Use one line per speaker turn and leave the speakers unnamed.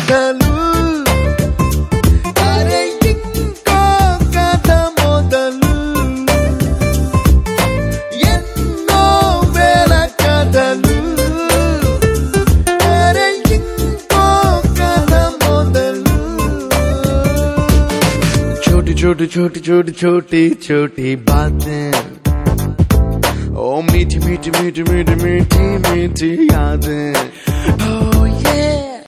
కథలు అరే ఇంకో కథ మొదలు ఎన్నో వేల కథలు అరే ఇంకో కథ మొదలు छोटी छोटी छोटी छोटी छोटी छोटी बातें ओ मीठी मीठी मीठी मीठी मीठी मीठी यादें